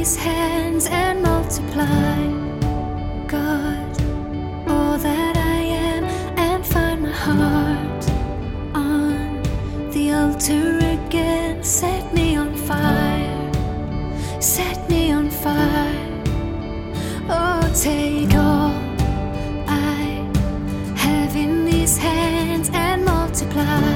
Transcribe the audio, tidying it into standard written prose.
these hands and multiply, God, all that I am, and find my heart on the altar again. Set me on fire, set me on fire. Oh, take all I have in these hands and multiply.